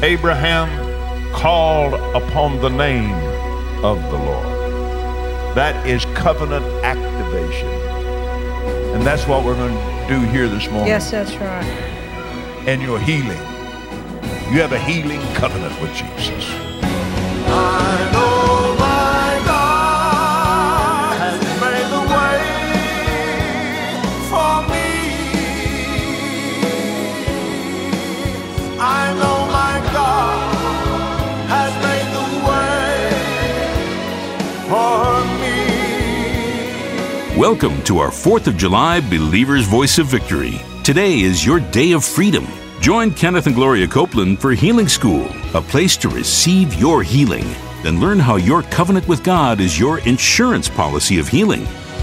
Abraham called upon the name of the Lord. That is covenant activation. And that's what we're going to do here this morning. Yes, that's right. And your healing. You have a healing covenant with Jesus. I know my God has made the way for me. I know my God has made the way for me. Welcome to our 4th of July Believer's Voice of Victory. Today is your day of freedom. Join Kenneth and Gloria Copeland for Healing School, a place to receive your healing. Then learn how your covenant with God is your insurance policy of healing.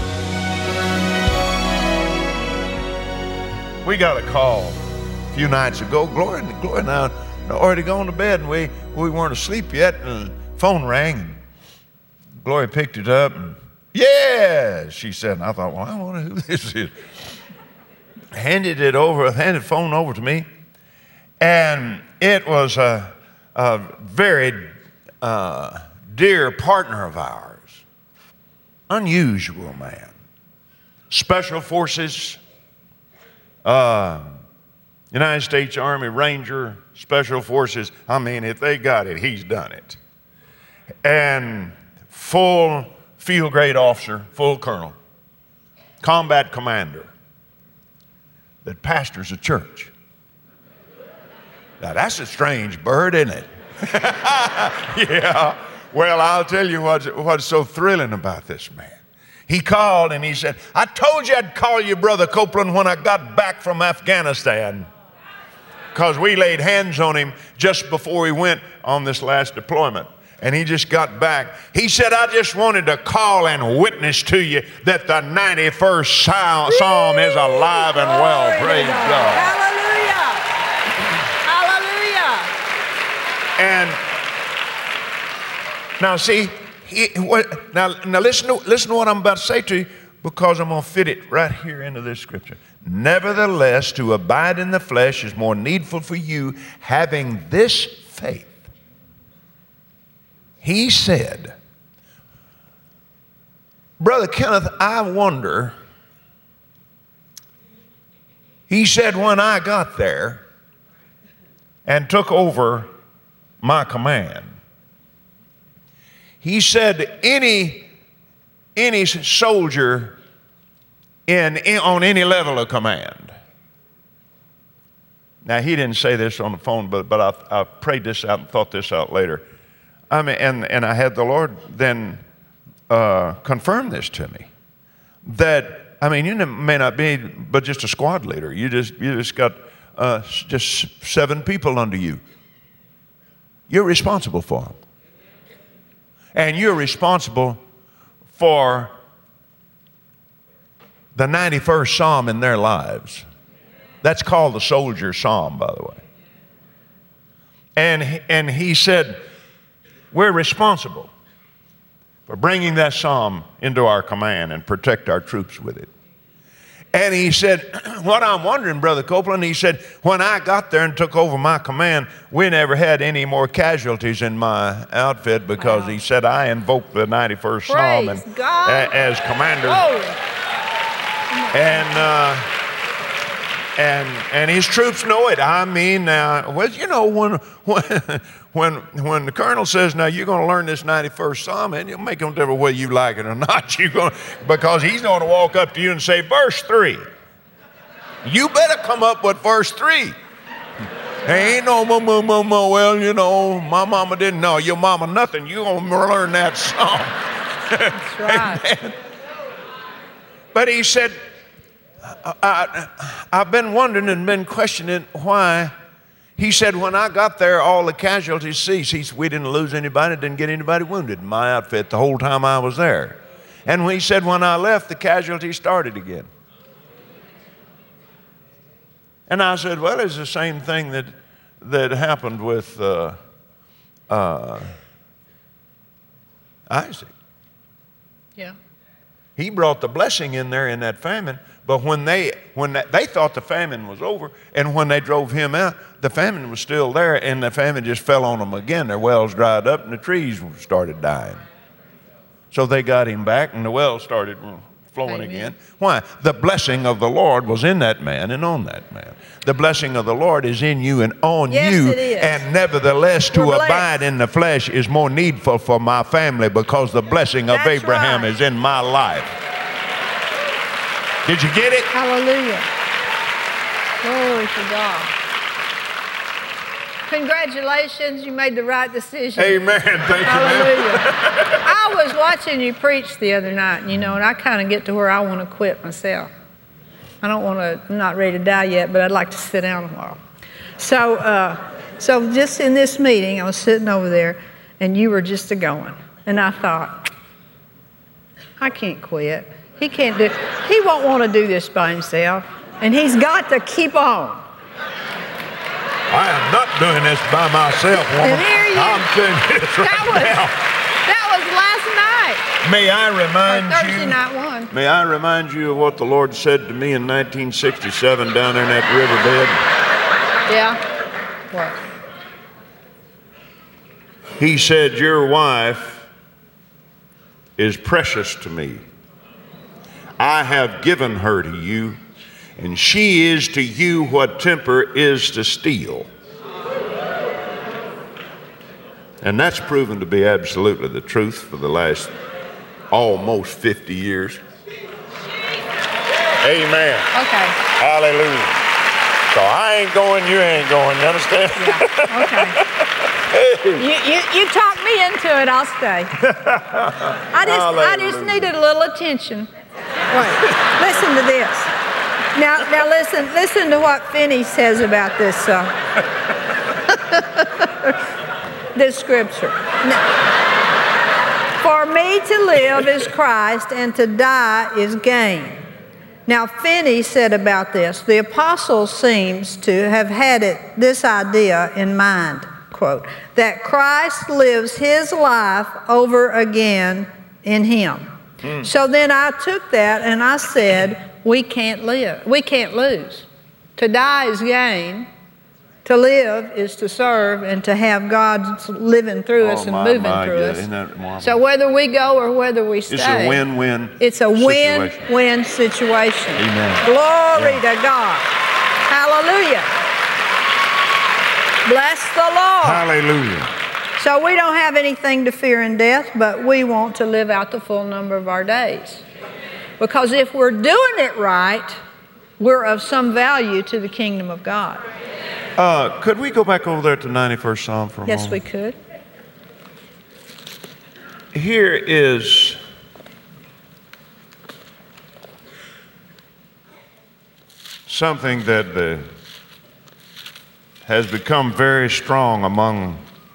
We got a call a few nights ago. Gloria and I had already gone to bed, and we weren't asleep yet, and the phone rang. And Gloria picked it up, and yeah, she said, and I thought, well, I wonder who this is. Handed the phone over to me, and it was a very dear partner of ours, unusual man, Special Forces, United States Army Ranger, Special Forces. I mean, if they got it, he's done it. And full field grade officer, full colonel, combat commander that pastors a church. Now that's a strange bird, isn't it? Yeah. Well, I'll tell you what's so thrilling about this man. He called and he said, I told you I'd call you, Brother Copeland, when I got back from Afghanistan. Because we laid hands on him just before he went on this last deployment. And he just got back. He said, I just wanted to call and witness to you that the 91st Psalm is alive and well. Praise God. Hallelujah. And now see, now listen to what I'm about to say to you, because I'm going to fit it right here into this scripture. Nevertheless, to abide in the flesh is more needful for you, having this faith. He said, Brother Kenneth, I wonder, he said, when I got there and took over my command, he said, any soldier on any level of command. Now, he didn't say this on the phone, but I prayed this out and thought this out later. I mean, and I had the Lord then confirm this to me, that, I mean, you may not be but just a squad leader. You just got just 7 people under you. You're responsible for them. And you're responsible for the 91st Psalm in their lives. That's called the Soldier's Psalm, by the way. And he said, we're responsible for bringing that psalm into our command and protect our troops with it. And he said, what I'm wondering, Brother Copeland, he said, when I got there and took over my command, we never had any more casualties in my outfit, because he said, I invoked the 91st Psalm as commander. And his troops know it. I mean, well, you know, when the colonel says, now you're going to learn this 91st Psalm, and you'll make no difference whether you like it or not, because he's going to walk up to you and say, verse 3. You better come up with verse 3. Ain't no, well, you know, my mama didn't know. Your mama nothing. You're going to learn that Psalm. That's right. Amen. But he said, I've been wondering and been questioning why. He said, when I got there, all the casualties ceased. We didn't lose anybody, didn't get anybody wounded in my outfit the whole time I was there. And he said, when I left, the casualties started again. And I said, well, it's the same thing that happened with Isaac. Yeah. He brought the blessing in there in that famine, But when they thought the famine was over, and when they drove him out, the famine was still there, and the famine just fell on them again. Their wells dried up, and the trees started dying. So they got him back, and the wells started flowing again. Why? The blessing of the Lord was in that man and on that man. The blessing of the Lord is in you and on Yes, you. it is. And nevertheless, to We're blessed. abide in the flesh is more needful for my family because the blessing of That's Abraham right. is in my life. Did you get it? Hallelujah. Glory to God. Congratulations, you made the right decision. Amen. Thank you, Hallelujah. man. I was watching you preach the other night, and I kind of get to where I want to quit myself. I'm not ready to die yet, but I'd like to sit down a while. So just in this meeting, I was sitting over there, and you were just a-going. And I thought, I can't quit. He won't want to do this by himself, and he's got to keep on. I am not doing this by myself, woman. And here you- I'm doing this That was last night. now. May I remind Thursday you? night one. May I remind you of what the Lord said to me in 1967 down there in that riverbed? Yeah. What? He said, "Your wife is precious to me. I have given her to you, and she is to you what temper is to steel." And that's proven to be absolutely the truth for the last almost 50 years. Amen. Okay. Hallelujah. So I ain't going, you ain't going, you understand? Yeah. Okay. You talked me into it. I'll stay. I just needed a little attention. Wait. Listen to this. Now listen to what Finney says about this this scripture. For me to live is Christ, and to die is gain. Now, Finney said about this, the apostle seems to have had this idea in mind, quote, that Christ lives his life over again in him. So then I took that and I said, we can't lose. To die is gain. To live is to serve and to have God living through us and moving through us. Isn't that marvelous? So whether we go or whether we stay, It's a win-win. It's a situation. win-win situation. Amen. Glory to God. Hallelujah. Bless the Lord. Hallelujah. So we don't have anything to fear in death, but we want to live out the full number of our days. Because if we're doing it right, we're of some value to the kingdom of God. Could we go back over there to 91st Psalm for a moment? Yes, we could. Here is something that has become very strong among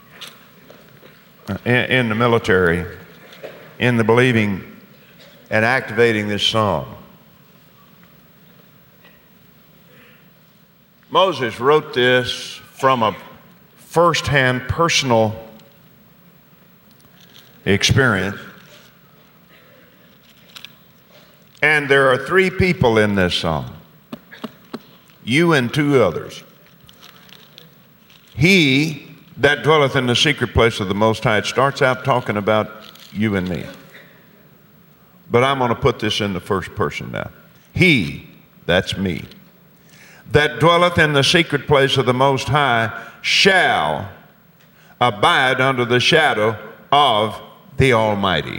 in the military, in the believing and activating this psalm. Moses wrote this from a firsthand personal experience. And there are three people in this psalm, you and two others. He that dwelleth in the secret place of the Most High. It starts out talking about you and me. But I'm going to put this in the first person now. He, that's me, that dwelleth in the secret place of the Most High shall abide under the shadow of the Almighty.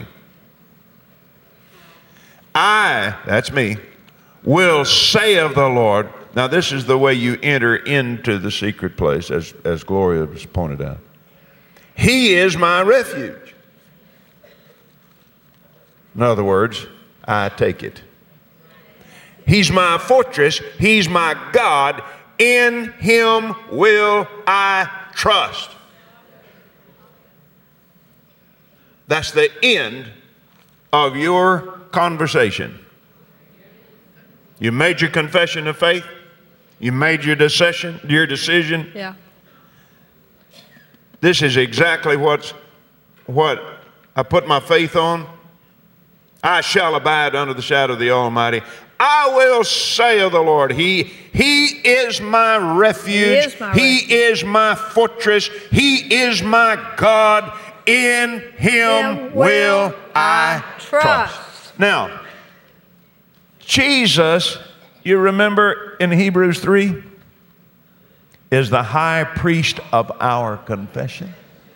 I, that's me, will say of the Lord. Now this is the way you enter into the secret place, as Gloria has pointed out. He is my refuge. In other words, I take it. He's my fortress. He's my God. In him will I trust. That's the end of your conversation. You made your confession of faith. You made your decision. Yeah. This is exactly what I put my faith on. I shall abide under the shadow of the Almighty. I will say of the Lord, He is my refuge. He is my fortress. He is my God. In Him will I trust. Now, Jesus, you remember in Hebrews 3, is the high priest of our confession.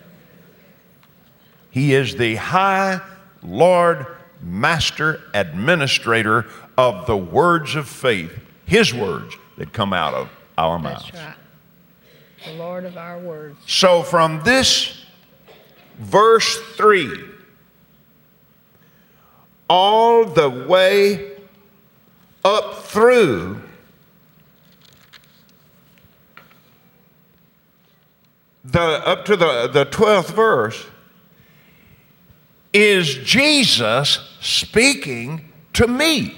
He is the high Lord, master, administrator of the words of faith, His words that come out of our mouths. That's right. The Lord of our words. So from this verse 3, all the way up through up to the 12th verse is Jesus speaking to me.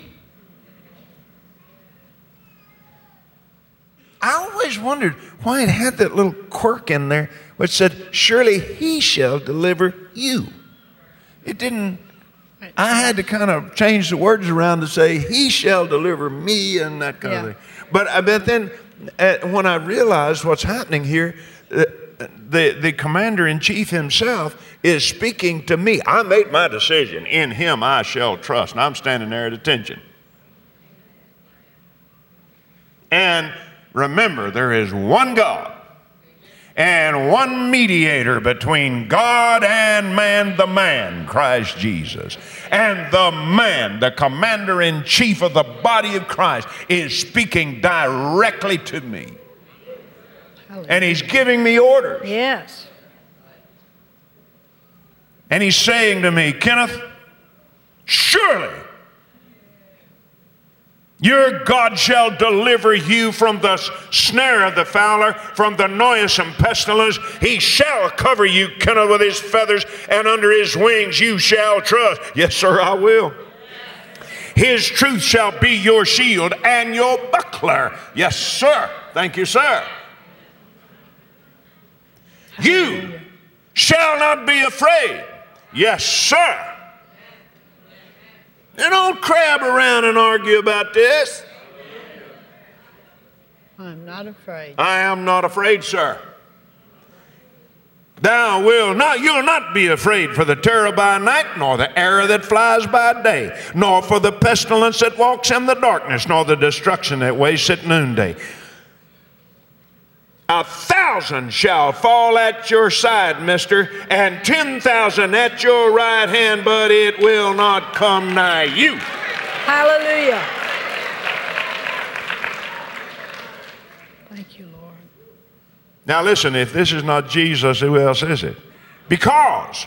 I always wondered why it had that little quirk in there which said, surely He shall deliver you. It didn't, I had to kind of change the words around to say, He shall deliver me and that kind of thing. But then when I realized what's happening here, the commander-in-chief himself is speaking to me. I made my decision. In Him I shall trust. And I'm standing there at attention. And remember, there is one God and one mediator between God and man, the man, Christ Jesus. And the man, the commander-in-chief of the body of Christ, is speaking directly to me. And He's giving me orders. Yes. And He's saying to me, Kenneth, surely your God shall deliver you from the snare of the fowler, from the noisome pestilence. He shall cover you, Kenneth, with His feathers, and under His wings you shall trust. Yes, sir, I will. His truth shall be your shield and your buckler. Yes, sir. Thank you, sir. You shall not be afraid. Yes, sir. And don't crab around and argue about this. I'm not afraid. I am not afraid, sir. You'll not be afraid for the terror by night, nor the arrow that flies by day, nor for the pestilence that walks in the darkness, nor the destruction that wastes at noonday. 1,000 shall fall at your side, mister, and 10,000 at your right hand, but it will not come nigh you. Hallelujah. Thank you, Lord. Now listen, if this is not Jesus, who else is it? Because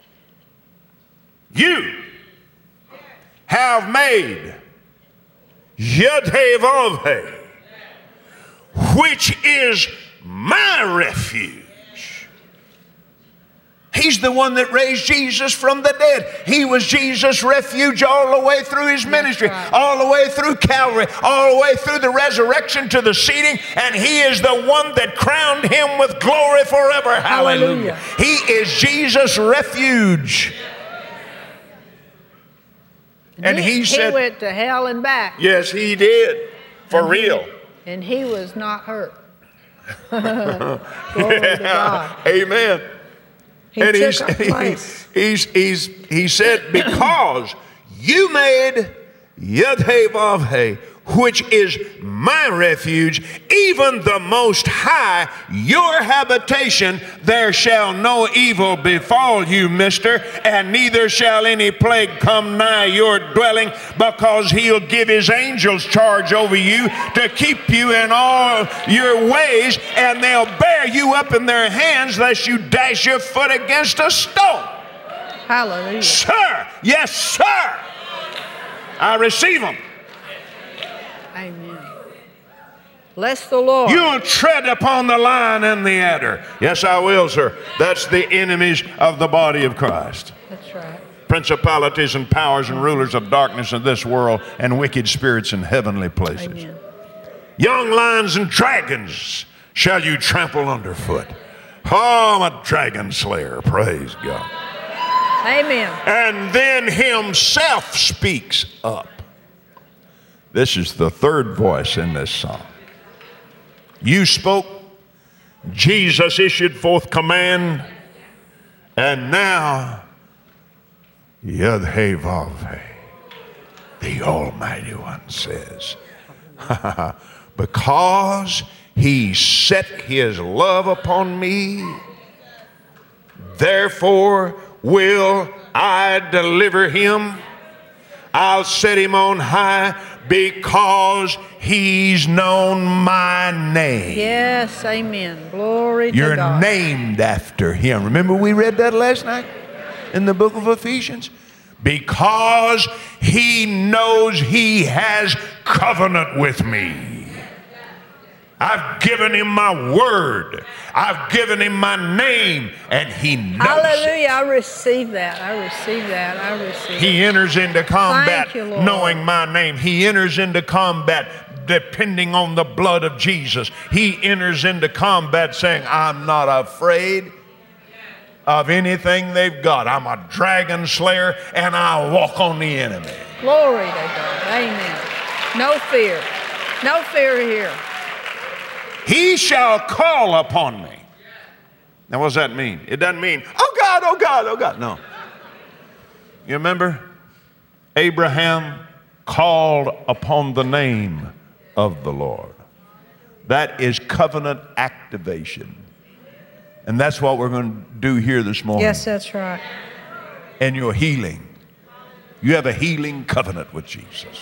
you have made Yud-Heh-Vav-Heh, which is my refuge. He's the one that raised Jesus from the dead. He was Jesus' refuge all the way through His ministry, all the way through Calvary, all the way through the resurrection to the seating, and He is the one that crowned Him with glory forever. Hallelujah. He is Jesus' refuge. And He said, He went to hell and back. Yes, He did. For real. And He was not hurt. Glory to God. Amen. He took our place. He said, because you made Yud-Heh-Vav-Heh, which is my refuge, even the Most High, your habitation, there shall no evil befall you, mister, and neither shall any plague come nigh your dwelling, because He'll give His angels charge over you to keep you in all your ways, and they'll bear you up in their hands lest you dash your foot against a stone. Hallelujah. Sir, yes, sir. I receive them. Amen. Bless the Lord. You'll tread upon the lion and the adder. Yes, I will, sir. That's the enemies of the body of Christ. That's right. Principalities and powers and rulers of darkness in this world and wicked spirits in heavenly places. Amen. Young lions and dragons shall you trample underfoot. Oh, I'm a dragon slayer. Praise God. Amen. And then Himself speaks up. This is the third voice in this song. You spoke, Jesus issued forth command, and now Yud-Heh-Vav-Heh, the Almighty One says, because he set his love upon me, therefore will I deliver him. I'll set him on high because he's known my name. Yes, amen. Glory to God. You're named after him. Remember we read that last night in the book of Ephesians? Because he knows he has covenant with me. I've given him my word. I've given him my name, and he knows Hallelujah. it. I receive that. I receive that. I receive He enters into combat Thank you, Lord. knowing my name. He enters into combat depending on the blood of Jesus. He enters into combat saying, I'm not afraid of anything they've got. I'm a dragon slayer, and I'll walk on the enemy. Glory to God. Amen. No fear. No fear here. He shall call upon me. Now, what does that mean? It doesn't mean, oh God, oh God, oh God. No. You remember? Abraham called upon the name of the Lord. That is covenant activation. And that's what we're going to do here this morning. Yes, that's right. And your healing. You have a healing covenant with Jesus.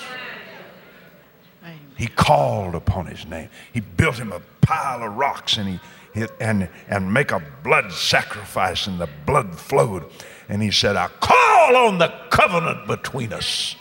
He called upon his name. He built him a pile of rocks and and make a blood sacrifice, and the blood flowed. And he said, I call on the covenant between us.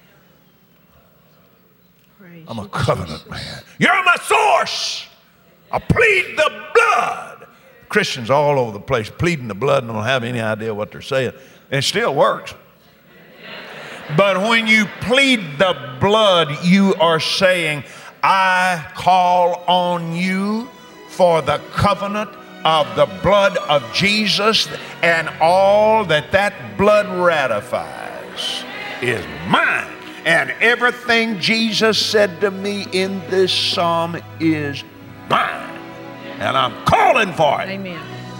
Praise I'm a you, covenant Jesus. man. You're my source. I plead the blood. Christians all over the place pleading the blood and don't have any idea what they're saying. And it still works. But when you plead the blood, you are saying, I call on you for the covenant of the blood of Jesus, and all that blood ratifies is mine. And everything Jesus said to me in this psalm is mine. And I'm calling for it. Amen.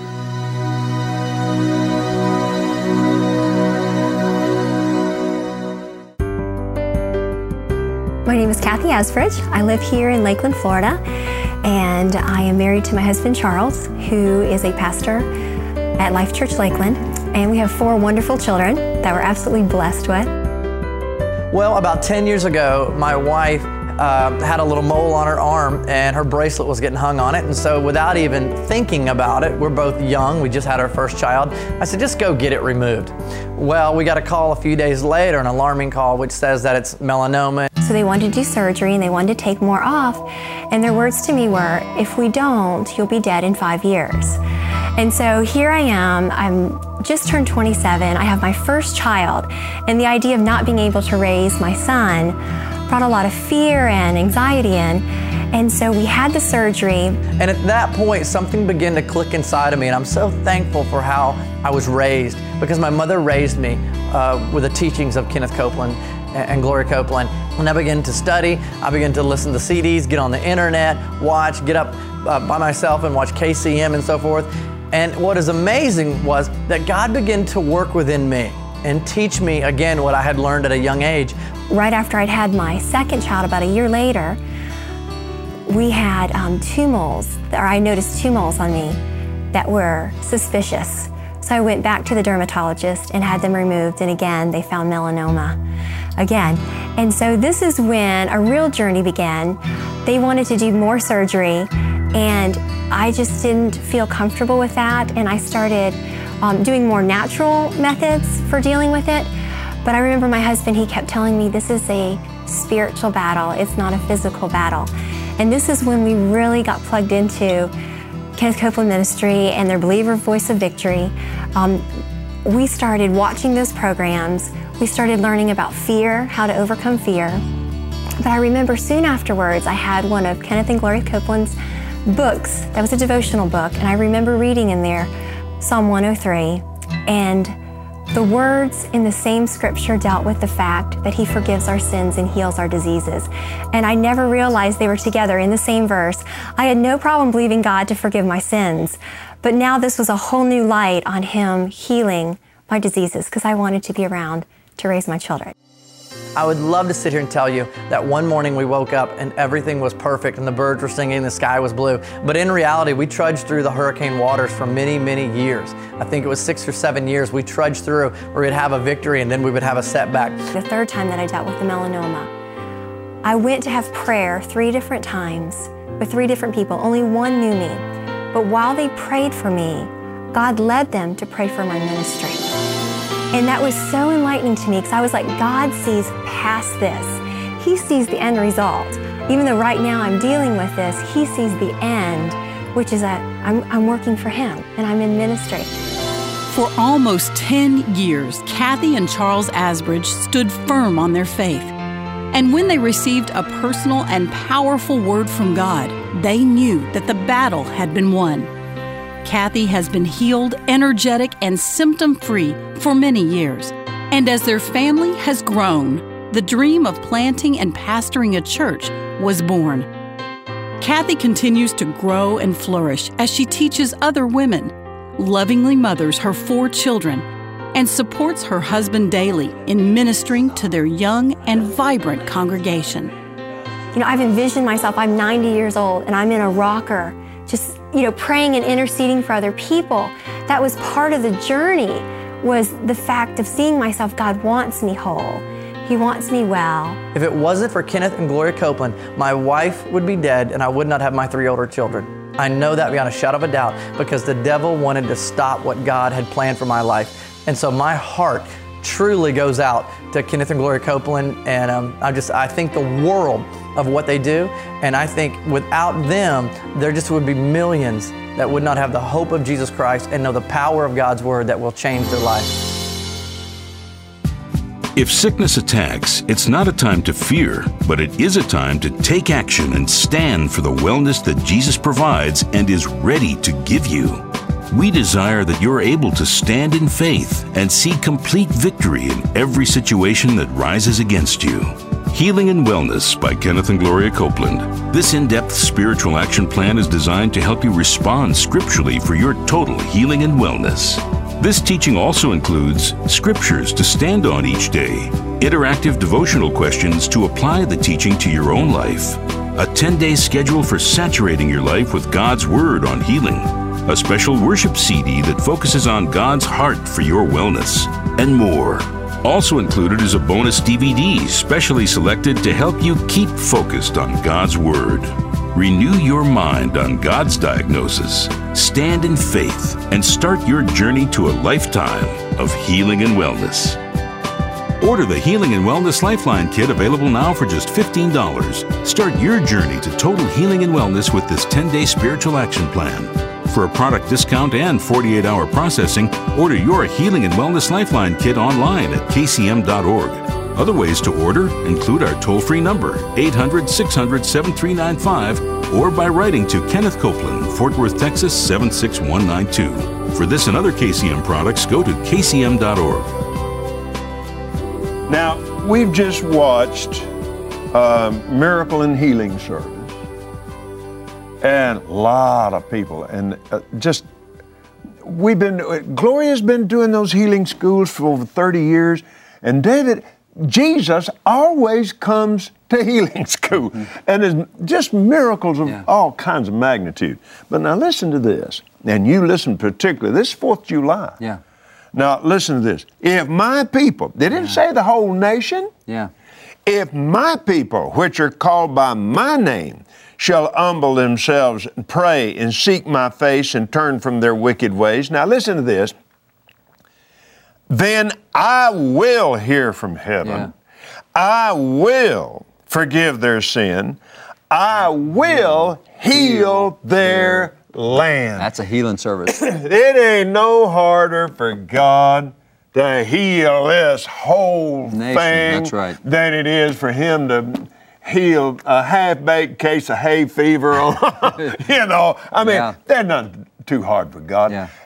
My name is Kathy Asbridge. I live here in Lakeland, Florida, and I am married to my husband, Charles, who is a pastor at Life Church Lakeland, and we have 4 wonderful children that we're absolutely blessed with. Well, about 10 years ago, my wife had a little mole on her arm, and her bracelet was getting hung on it, and so without even thinking about it, we're both young, we just had our first child, I said, just go get it removed. Well, we got a call a few days later, an alarming call, which says that it's melanoma. So they wanted to do surgery and they wanted to take more off, and their words to me were, if we don't, you'll be dead in 5 years. And so here I am, I'm just turned 27, I have my first child, and the idea of not being able to raise my son brought a lot of fear and anxiety in. And so we had the surgery. And at that point, something began to click inside of me, and I'm so thankful for how I was raised, because my mother raised me with the teachings of Kenneth Copeland and Gloria Copeland. And I began to study, I began to listen to CDs, get on the internet, watch, get up by myself and watch KCM and so forth. And what is amazing was that God began to work within me and teach me again what I had learned at a young age. Right after I'd had my second child, about a year later, we had 2 moles, or I noticed 2 moles on me that were suspicious. So I went back to the dermatologist and had them removed, and again, they found melanoma again. And so this is when a real journey began. They wanted to do more surgery, and I just didn't feel comfortable with that, and I started doing more natural methods for dealing with it. But I remember my husband, he kept telling me this is a spiritual battle, it's not a physical battle. And this is when we really got plugged into Kenneth Copeland Ministry and their Believer Voice of Victory. We started watching those programs. We started learning about fear, how to overcome fear. But I remember soon afterwards, I had one of Kenneth and Gloria Copeland's books. That was a devotional book, and I remember reading in there Psalm 103, and The words in the same scripture dealt with the fact that he forgives our sins and heals our diseases. And I never realized they were together in the same verse. I had no problem believing God to forgive my sins, but now this was a whole new light on him healing my diseases because I wanted to be around to raise my children. I would love to sit here and tell you that one morning we woke up and everything was perfect and the birds were singing, the sky was blue. But in reality, we trudged through the hurricane waters for many, many years. I think it was 6 or 7 years we trudged through where we'd have a victory and then we would have a setback. The third time that I dealt with the melanoma, I went to have prayer 3 different times with 3 different people. Only one knew me. But while they prayed for me, God led them to pray for my ministry. And that was so enlightening to me because I was like, God sees past this. He sees the end result. Even though right now I'm dealing with this, He sees the end, which is that I'm working for Him and I'm in ministry. For almost 10 years, Kathy and Charles Asbridge stood firm on their faith. And when they received a personal and powerful word from God, they knew that the battle had been won. Kathy has been healed, energetic, and symptom-free for many years. And as their family has grown, the dream of planting and pastoring a church was born. Kathy continues to grow and flourish as she teaches other women, lovingly mothers her 4 children, and supports her husband daily in ministering to their young and vibrant congregation. You know, I've envisioned myself, I'm 90 years old, and I'm in a rocker, just, praying and interceding for other people. That was part of the journey, was the fact of seeing myself, God wants me whole. He wants me well. If it wasn't for Kenneth and Gloria Copeland, my wife would be dead and I would not have my 3 older children. I know that beyond a shadow of a doubt because the devil wanted to stop what God had planned for my life. And so my heart truly goes out to Kenneth and Gloria Copeland, and I think the world of what they do, and I think without them, there just would be millions that would not have the hope of Jesus Christ and know the power of God's Word that will change their life. If sickness attacks, it's not a time to fear, but it is a time to take action and stand for the wellness that Jesus provides and is ready to give you. We desire that you're able to stand in faith and see complete victory in every situation that rises against you. Healing and Wellness by Kenneth and Gloria Copeland. This in-depth spiritual action plan is designed to help you respond scripturally for your total healing and wellness. This teaching also includes scriptures to stand on each day, interactive devotional questions to apply the teaching to your own life, a 10-day schedule for saturating your life with God's Word on healing, a special worship CD that focuses on God's heart for your wellness, and more. Also included is a bonus DVD specially selected to help you keep focused on God's Word. Renew your mind on God's diagnosis, stand in faith, and start your journey to a lifetime of healing and wellness. Order the Healing and Wellness Lifeline Kit, available now for just $15. Start your journey to total healing and wellness with this 10-day spiritual action plan. For a product discount and 48-hour processing, order your Healing and Wellness Lifeline Kit online at kcm.org. Other ways to order include our toll-free number, 800-600-7395, or by writing to Kenneth Copeland, Fort Worth, Texas, 76192. For this and other KCM products, go to kcm.org. Now, we've just watched Miracle and Healing service. And a lot of people, and Gloria's been doing those healing schools for over 30 years, and Jesus always comes to healing school, and there's just miracles of all kinds of magnitude. But now listen to this, and you listen particularly, this is 4th July. Yeah. Now listen to this, if my people, they didn't say the whole nation. Yeah. If my people, which are called by my name, shall humble themselves and pray and seek my face and turn from their wicked ways. Now listen to this. Then I will hear from heaven. Yeah. I will forgive their sin. I will heal their land. That's a healing service. It ain't no harder for God to heal this whole Nation, thing that's right. than it is for Him to heal a half-baked case of hay fever. There's nothing too hard for God. Yeah.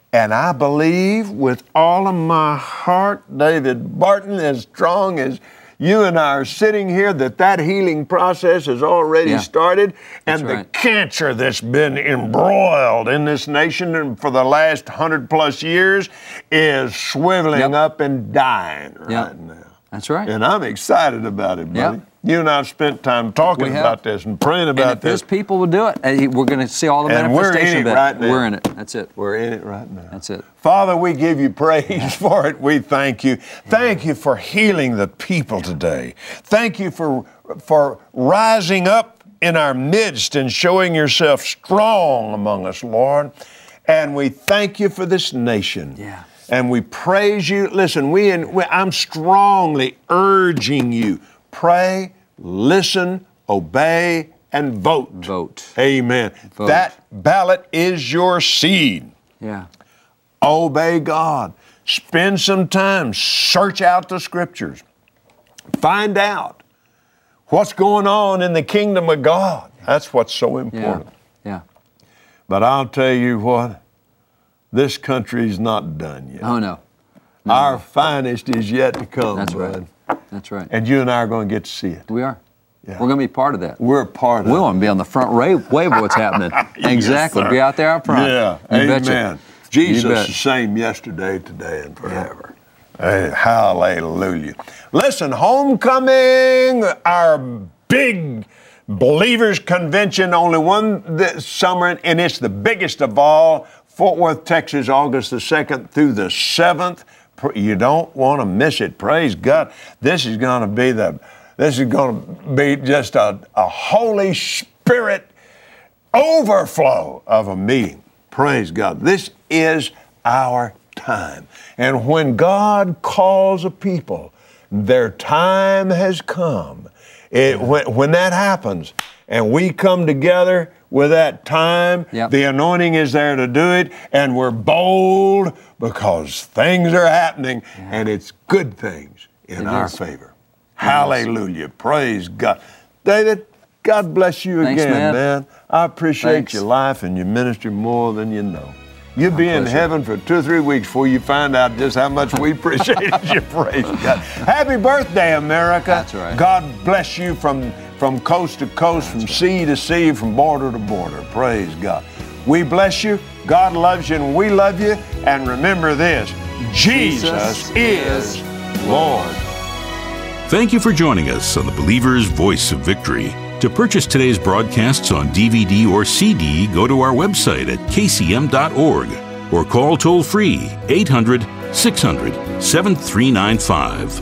And I believe with all of my heart, David Barton, as strong as you and I are sitting here, that healing process has already started. And the cancer that's been embroiled in this nation for the last 100+ years is swiveling up and dying right now. That's right. And I'm excited about it, buddy. You and I have spent time talking about this and praying about and if this. His people will do it, we're going to see all the manifestation of it. Right now. We're in it. That's it. We're in it right now. That's it. Father, we give you praise for it. We thank you. Thank you for healing the people today. Thank you for rising up in our midst and showing yourself strong among us, Lord. And we thank you for this nation. Yeah. And we praise you. Listen, I'm strongly urging you, pray, listen, obey, and vote. Vote. Amen. Vote. That ballot is your seed. Yeah. Obey God. Spend some time. Search out the scriptures. Find out what's going on in the kingdom of God. That's what's so important. Yeah. But I'll tell you what, this country's not done yet. Oh, no. Our finest is yet to come. That's bud. right. That's right. And you and I are going to get to see it. We are. Yeah. We're going to be part of that. We're part of it. We want to be on the front wave of what's happening. Exactly. Yes, be out there up front. Yeah. You Amen. betcha. Jesus You is bet. the same yesterday, today, and forever. Hey, hallelujah. Listen, homecoming, our big Believers Convention, only one this summer, and it's the biggest of all. Fort Worth, Texas, August the 2nd through the 7th. You don't want to miss it. Praise God. This is going to be just a Holy Spirit overflow of a meeting. Praise God. This is our time. And when God calls a people, their time has come. When that happens and we come together with that time, the anointing is there to do it, and we're bold because things are happening, and it's good things in our favor. Hallelujah. Praise God. David, God bless you again, man. I appreciate your life and your ministry more than you know. You'll be in heaven for 2 or 3 weeks before you find out just how much we appreciate you. Praise God. Happy birthday, America. That's right. God bless you from coast to coast, from sea to sea, from border to border. Praise God. We bless you. God loves you, and we love you. And remember this, Jesus is Lord. Thank you for joining us on the Believer's Voice of Victory. To purchase today's broadcasts on DVD or CD, go to our website at kcm.org or call toll-free 800-600-7395.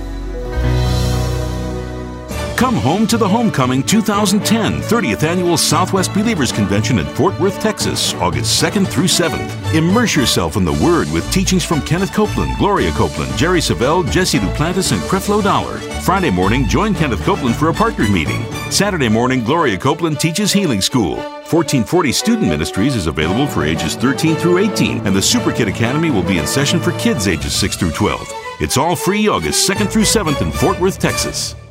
Come home to the Homecoming 2010 30th Annual Southwest Believers Convention in Fort Worth, Texas, August 2nd through 7th. Immerse yourself in the Word with teachings from Kenneth Copeland, Gloria Copeland, Jerry Savelle, Jesse Duplantis, and Creflo Dollar. Friday morning, join Kenneth Copeland for a partner meeting. Saturday morning, Gloria Copeland teaches Healing School. 1440 Student Ministries is available for ages 13 through 18, and the Super Kid Academy will be in session for kids ages 6 through 12. It's all free August 2nd through 7th in Fort Worth, Texas.